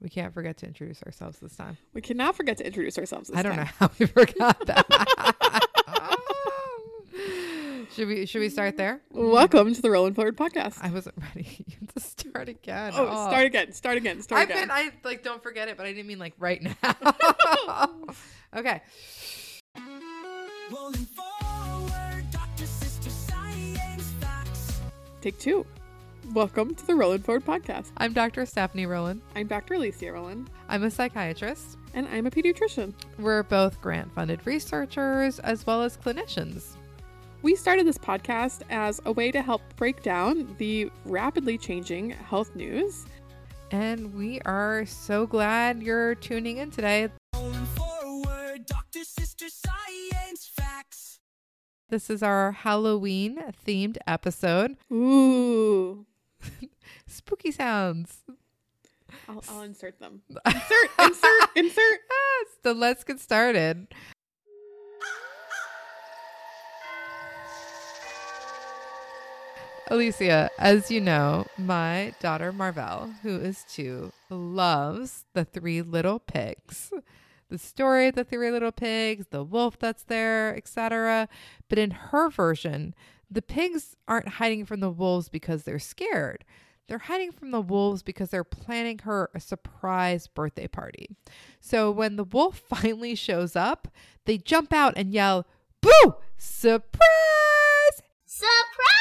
We can't forget to introduce ourselves this time. We cannot forget to introduce ourselves this I don't time. know how we forgot that. Should we start there? Welcome to the Rolling Forward podcast. I wasn't ready. You have to start again. Oh, start again. I don't forget it, but I didn't mean like right now. Okay. Rolling forward, Dr. Sister Science Facts. Take 2. Welcome to the Rolling Forward podcast. I'm Dr. Stephanie Rowland. I'm Dr. Alicia Rowland. I'm a psychiatrist. And I'm a pediatrician. We're both grant-funded researchers as well as clinicians. We started this podcast as a way to help break down the rapidly changing health news. And we are so glad you're tuning in today. Rolling forward, Dr. Sister Science Facts. This is our Halloween-themed episode. Ooh. Spooky sounds. I'll insert them. Insert. Yes, so let's get started. Alicia, as you know, my daughter Marvell, who is 2, loves the 3 Little Pigs. The story of the 3 Little Pigs, the wolf that's there, etc. But in her version, the pigs aren't hiding from the wolves because they're scared. They're hiding from the wolves because they're planning her a surprise birthday party. So when the wolf finally shows up, they jump out and yell, "Boo! Surprise!" Surprise!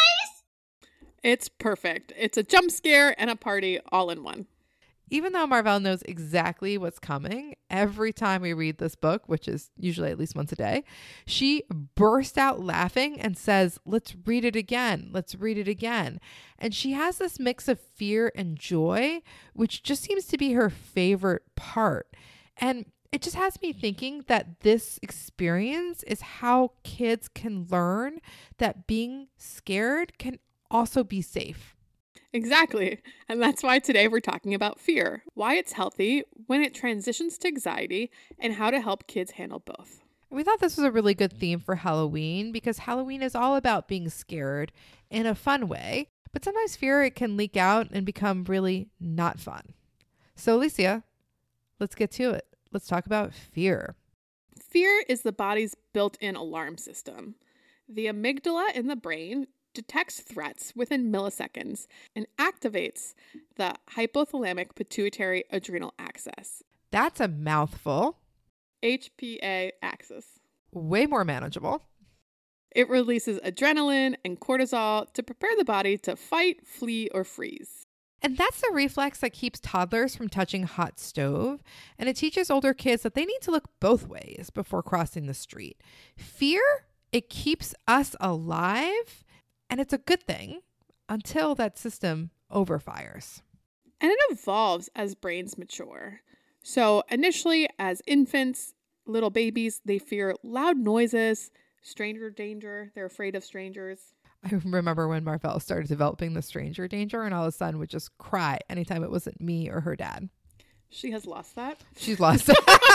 It's perfect. It's a jump scare and a party all in one. Even though Marvell knows exactly what's coming, every time we read this book, which is usually at least once a day, she bursts out laughing and says, "Let's read it again. Let's read it again." And she has this mix of fear and joy, which just seems to be her favorite part. And it just has me thinking that this experience is how kids can learn that being scared can also be safe. Exactly. And that's why today we're talking about fear, why it's healthy, when it transitions to anxiety, and how to help kids handle both. We thought this was a really good theme for Halloween because Halloween is all about being scared in a fun way, but sometimes fear, it can leak out and become really not fun. So Alicia, let's get to it. Let's talk about fear. Fear is the body's built-in alarm system. The amygdala in the brain detects threats within milliseconds and activates the hypothalamic pituitary adrenal axis. That's a mouthful. HPA axis. Way more manageable. It releases adrenaline and cortisol to prepare the body to fight, flee, or freeze. And that's the reflex that keeps toddlers from touching hot stove. And it teaches older kids that they need to look both ways before crossing the street. Fear, it keeps us alive. And it's a good thing until that system overfires. And it evolves as brains mature. So initially, as infants, little babies, they fear loud noises, stranger danger. They're afraid of strangers. I remember when Marvell started developing the stranger danger, and all of a sudden would just cry anytime it wasn't me or her dad. She has lost that. She's lost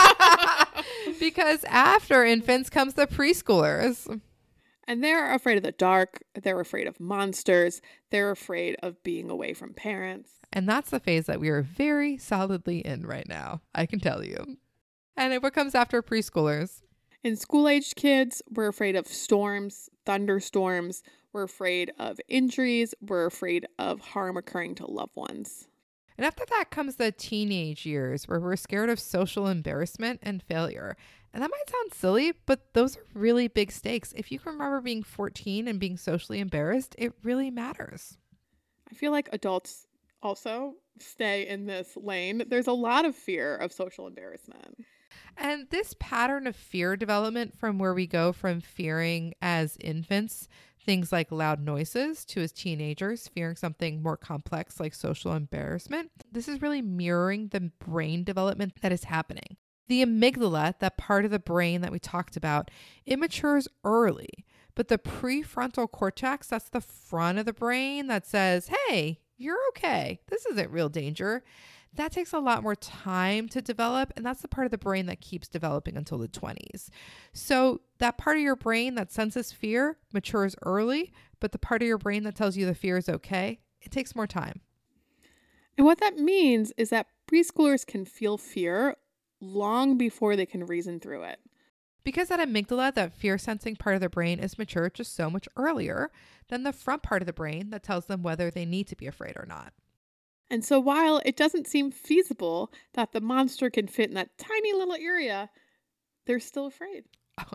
it. Because after infants comes the preschoolers. And they're afraid of the dark. They're afraid of monsters. They're afraid of being away from parents. And that's the phase that we are very solidly in right now, I can tell you. And what comes after preschoolers? In school-aged kids, we're afraid of storms, thunderstorms. We're afraid of injuries. We're afraid of harm occurring to loved ones. And after that comes the teenage years where we're scared of social embarrassment and failure. And that might sound silly, but those are really big stakes. If you can remember being 14 and being socially embarrassed, it really matters. I feel like adults also stay in this lane. There's a lot of fear of social embarrassment. And this pattern of fear development from where we go from fearing as infants things like loud noises to as teenagers fearing something more complex like social embarrassment, this is really mirroring the brain development that is happening. The amygdala, that part of the brain that we talked about, it matures early. But the prefrontal cortex, that's the front of the brain that says, hey, you're okay. This isn't real danger. That takes a lot more time to develop. And that's the part of the brain that keeps developing until the 20s. So that part of your brain that senses fear matures early. But the part of your brain that tells you the fear is okay, it takes more time. And what that means is that preschoolers can feel fear long before they can reason through it. Because that amygdala, that fear sensing part of the brain, is mature just so much earlier than the front part of the brain that tells them whether they need to be afraid or not. And so while it doesn't seem feasible that the monster can fit in that tiny little area, they're still afraid.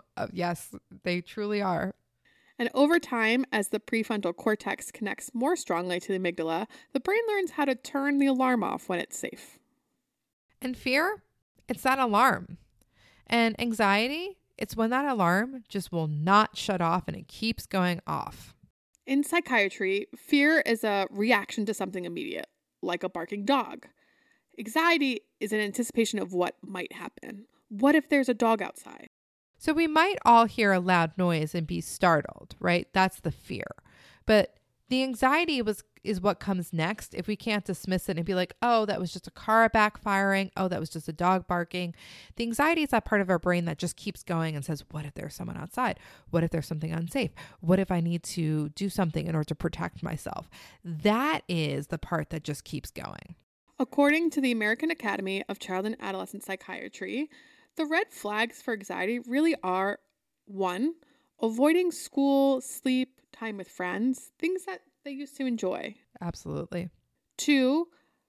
Yes, they truly are. And over time, as the prefrontal cortex connects more strongly to the amygdala, the brain learns how to turn the alarm off when it's safe. And fear, it's that alarm. And anxiety, it's when that alarm just will not shut off and it keeps going off. In psychiatry, fear is a reaction to something immediate, like a barking dog. Anxiety is an anticipation of what might happen. What if there's a dog outside? So we might all hear a loud noise and be startled, right? That's the fear. But the anxiety is what comes next if we can't dismiss it and be like, oh, that was just a car backfiring. Oh, that was just a dog barking. The anxiety is that part of our brain that just keeps going and says, what if there's someone outside? What if there's something unsafe? What if I need to do something in order to protect myself? That is the part that just keeps going. According to the American Academy of Child and Adolescent Psychiatry, the red flags for anxiety really are 1, avoiding school, sleep, time with friends, things that they used to enjoy. Absolutely. 2,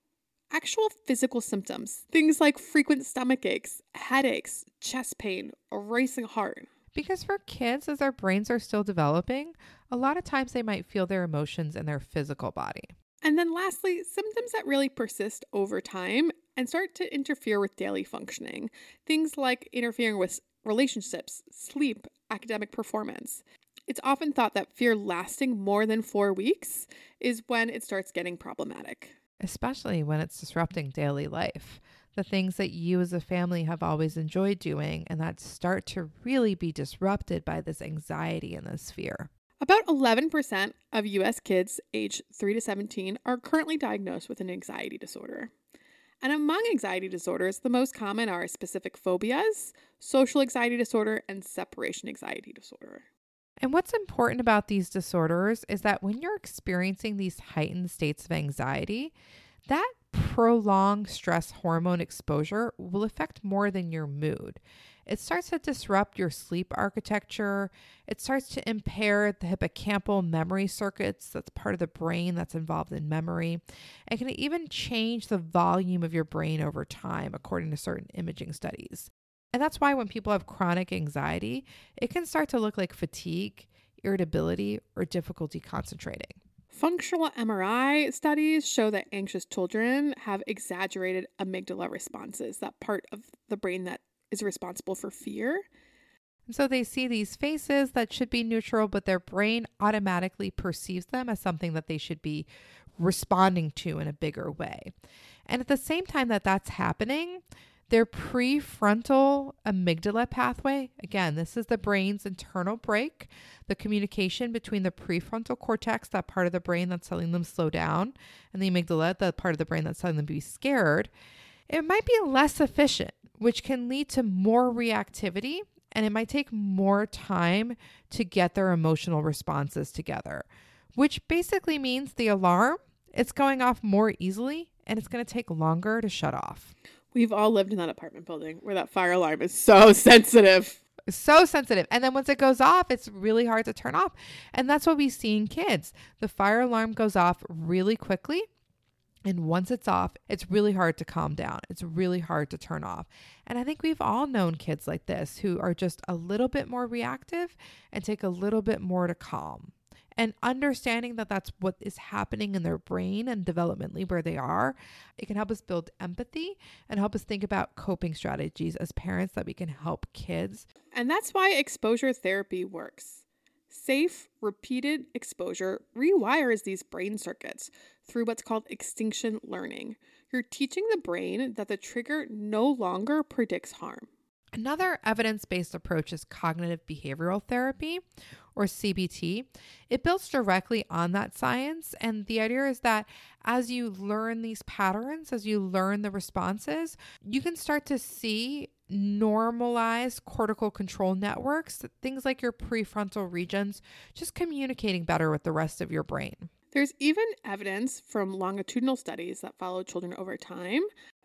actual physical symptoms, things like frequent stomach aches, headaches, chest pain, a racing heart. Because for kids, as their brains are still developing, a lot of times they might feel their emotions in their physical body. And then lastly, symptoms that really persist over time and start to interfere with daily functioning. Things like interfering with relationships, sleep, academic performance. It's often thought that fear lasting more than 4 weeks is when it starts getting problematic. Especially when it's disrupting daily life. The things that you as a family have always enjoyed doing and that start to really be disrupted by this anxiety and this fear. About 11% of U.S. kids aged 3 to 17 are currently diagnosed with an anxiety disorder. And among anxiety disorders, the most common are specific phobias, social anxiety disorder, and separation anxiety disorder. And what's important about these disorders is that when you're experiencing these heightened states of anxiety, that prolonged stress hormone exposure will affect more than your mood. It starts to disrupt your sleep architecture. It starts to impair the hippocampal memory circuits. That's part of the brain that's involved in memory. It can even change the volume of your brain over time, according to certain imaging studies. And that's why when people have chronic anxiety, it can start to look like fatigue, irritability, or difficulty concentrating. Functional MRI studies show that anxious children have exaggerated amygdala responses, that part of the brain that is responsible for fear. And so they see these faces that should be neutral, but their brain automatically perceives them as something that they should be responding to in a bigger way. And at the same time that that's happening, their prefrontal amygdala pathway, again, this is the brain's internal brake, the communication between the prefrontal cortex, that part of the brain that's telling them slow down, and the amygdala, the part of the brain that's telling them to be scared, it might be less efficient, which can lead to more reactivity, and it might take more time to get their emotional responses together, which basically means the alarm, it's going off more easily, and it's going to take longer to shut off. We've all lived in that apartment building where that fire alarm is so sensitive. So sensitive. And then once it goes off, it's really hard to turn off. And that's what we see in kids. The fire alarm goes off really quickly. And once it's off, it's really hard to calm down. It's really hard to turn off. And I think we've all known kids like this who are just a little bit more reactive and take a little bit more to calm. And understanding that that's what is happening in their brain and developmentally where they are, it can help us build empathy and help us think about coping strategies as parents that we can help kids. And that's why exposure therapy works. Safe, repeated exposure rewires these brain circuits through what's called extinction learning. You're teaching the brain that the trigger no longer predicts harm. Another evidence-based approach is cognitive behavioral therapy, or CBT. It builds directly on that science. And the idea is that as you learn these patterns, as you learn the responses, you can start to see normalized cortical control networks, things like your prefrontal regions, just communicating better with the rest of your brain. There's even evidence from longitudinal studies that follow children over time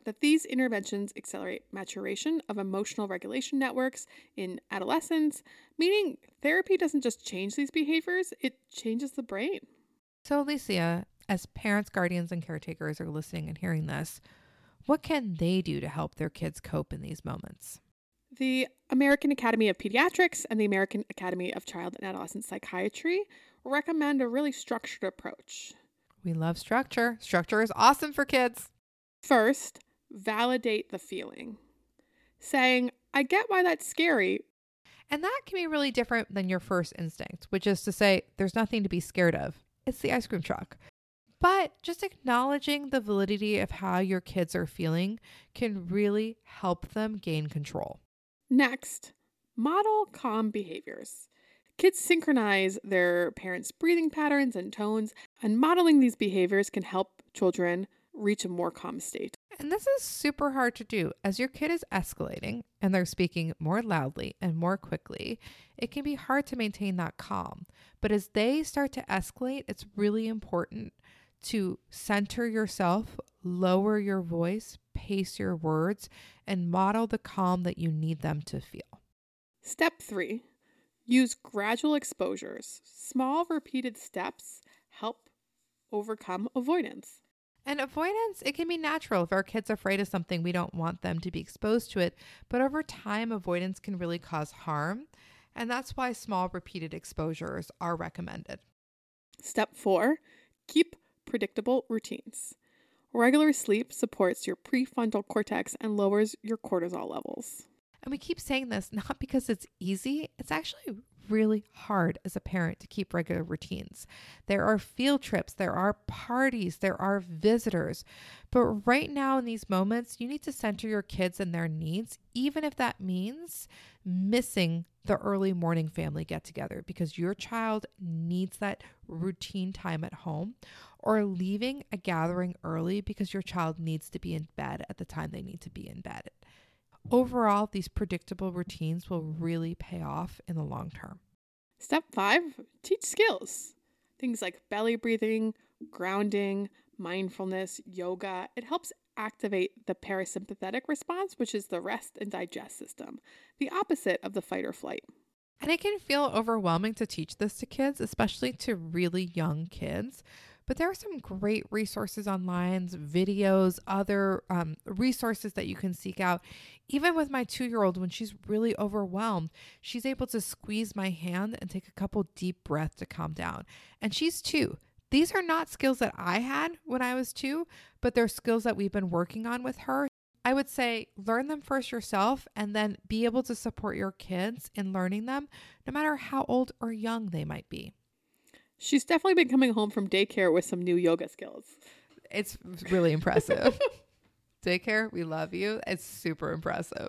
that these interventions accelerate maturation of emotional regulation networks in adolescents, meaning therapy doesn't just change these behaviors, it changes the brain. So, Alicia, as parents, guardians, and caretakers are listening and hearing this, what can they do to help their kids cope in these moments? The American Academy of Pediatrics and the American Academy of Child and Adolescent Psychiatry recommend a really structured approach. We love structure. Structure is awesome for kids. First, validate the feeling. Saying, I get why that's scary. And that can be really different than your first instinct, which is to say, there's nothing to be scared of. It's the ice cream truck. But just acknowledging the validity of how your kids are feeling can really help them gain control. Next, model calm behaviors. Kids synchronize their parents' breathing patterns and tones, and modeling these behaviors can help children reach a more calm state. And this is super hard to do. As your kid is escalating and they're speaking more loudly and more quickly, it can be hard to maintain that calm. But as they start to escalate, it's really important to center yourself, lower your voice, pace your words, and model the calm that you need them to feel. Step 3, use gradual exposures. Small repeated steps help overcome avoidance. And avoidance, it can be natural. If our kid's afraid of something, we don't want them to be exposed to it. But over time, avoidance can really cause harm. And that's why small repeated exposures are recommended. Step 4, keep predictable routines. Regular sleep supports your prefrontal cortex and lowers your cortisol levels. And we keep saying this not because it's easy. It's actually really hard as a parent to keep regular routines. There are field trips, there are parties, there are visitors. But right now in these moments, you need to center your kids and their needs, even if that means missing the early morning family get together because your child needs that routine time at home, or leaving a gathering early because your child needs to be in bed at the time they need to be in bed. Overall, these predictable routines will really pay off in the long term. Step 5, teach skills. Things like belly breathing, grounding, mindfulness, yoga. It helps activate the parasympathetic response, which is the rest and digest system, the opposite of the fight or flight. And it can feel overwhelming to teach this to kids, especially to really young kids. But there are some great resources online, videos, other resources that you can seek out. Even with my 2-year-old, when she's really overwhelmed, she's able to squeeze my hand and take a couple deep breaths to calm down. And she's 2. These are not skills that I had when I was 2, but they're skills that we've been working on with her. I would say learn them first yourself and then be able to support your kids in learning them, no matter how old or young they might be. She's definitely been coming home from daycare with some new yoga skills. It's really impressive. Daycare, we love you. It's super impressive.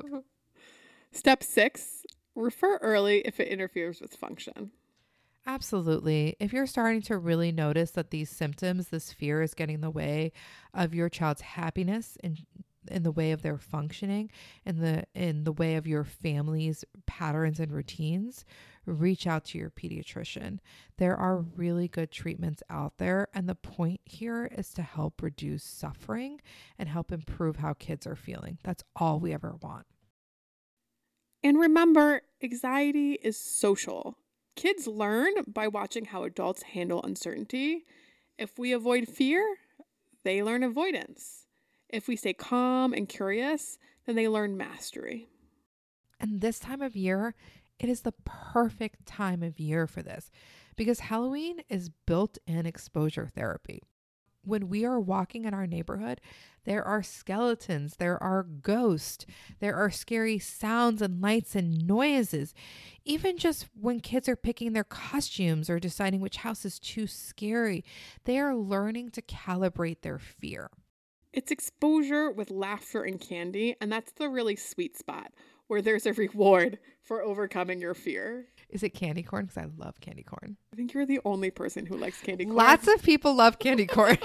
Step 6, refer early if it interferes with function. Absolutely. If you're starting to really notice that these symptoms, this fear is getting in the way of your child's happiness and in the way of their functioning, in the way of your family's patterns and routines, reach out to your pediatrician. There are really good treatments out there, and the point here is to help reduce suffering and help improve how kids are feeling. That's all we ever want. And remember, anxiety is social. Kids learn by watching how adults handle uncertainty. If we avoid fear, they learn avoidance. If we stay calm and curious, then they learn mastery. And this time of year, it is the perfect time of year for this because Halloween is built-in exposure therapy. When we are walking in our neighborhood, there are skeletons, there are ghosts, there are scary sounds and lights and noises. Even just when kids are picking their costumes or deciding which house is too scary, they are learning to calibrate their fear. It's exposure with laughter and candy, and that's the really sweet spot where there's a reward for overcoming your fear. Is it candy corn? Because I love candy corn. I think you're the only person who likes candy corn. Lots of people love candy corn.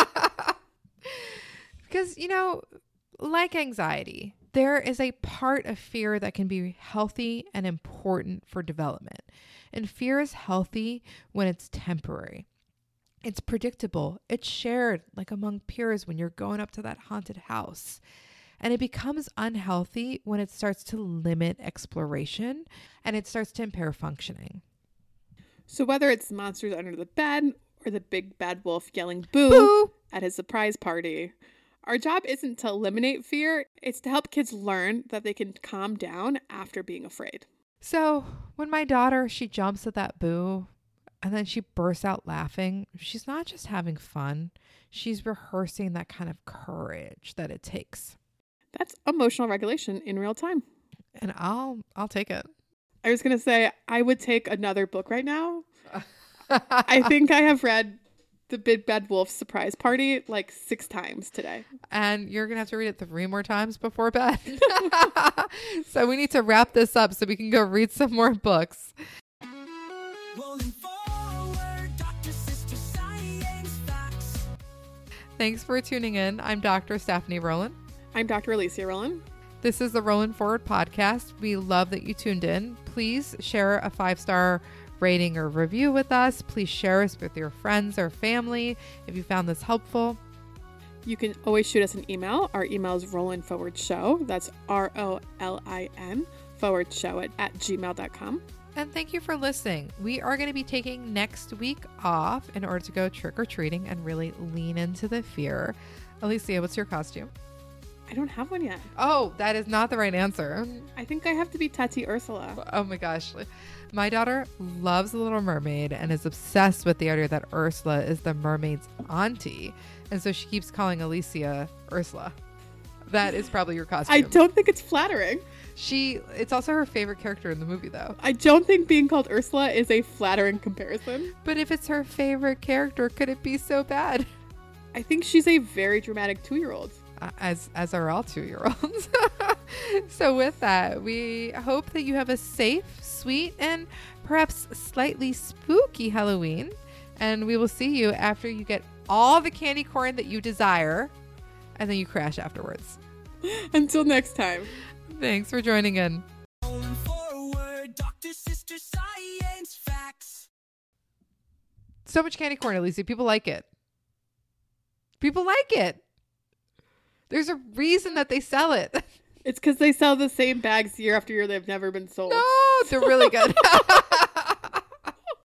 Because, like anxiety, there is a part of fear that can be healthy and important for development. And fear is healthy when it's temporary. It's predictable. It's shared like among peers when you're going up to that haunted house. And it becomes unhealthy when it starts to limit exploration and it starts to impair functioning. So whether it's monsters under the bed or the big bad wolf yelling boo, Boo! at his surprise party, our job isn't to eliminate fear. It's to help kids learn that they can calm down after being afraid. So when my daughter, she jumps at that boo and then she bursts out laughing, she's not just having fun. She's rehearsing that kind of courage that it takes. That's emotional regulation in real time. And I'll take it. I was going to say, I would take another book right now. I think I have read The Big Bad Wolf Surprise Party like 6 times today. And you're going to have to read it 3 more times before bed. So we need to wrap this up so we can go read some more books. Rolling forward, Dr. Sister Science Facts. Thanks for tuning in. I'm Dr. Stephanie Rowland. I'm Dr. Alicia Rowland. This is the Rolling Forward podcast. We love that you tuned in. Please share a 5-star rating or review with us. Please share us with your friends or family if you found this helpful. You can always shoot us an email. Our email is rollinforwardshow. That's ROLIN _show at gmail.com. And thank you for listening. We are going to be taking next week off in order to go trick-or-treating and really lean into the fear. Alicia, what's your costume? I don't have one yet. Oh, that is not the right answer. I think I have to be Tati Ursula. Oh my gosh. My daughter loves The Little Mermaid and is obsessed with the idea that Ursula is the mermaid's auntie. And so she keeps calling Alicia Ursula. That is probably your costume. I don't think it's flattering. It's also her favorite character in the movie, though. I don't think being called Ursula is a flattering comparison. But if it's her favorite character, could it be so bad? I think she's a very dramatic 2-year-old. As are all 2-year-olds. So with that, we hope that you have a safe, sweet, and perhaps slightly spooky Halloween. And we will see you after you get all the candy corn that you desire, and then you crash afterwards. Until next time. Thanks for joining in. Rolling forward, Dr. Sister Science Facts. So much candy corn, Alicia. People like it. People like it. There's a reason that they sell it. It's because they sell the same bags year after year. They've never been sold. No, they're really good.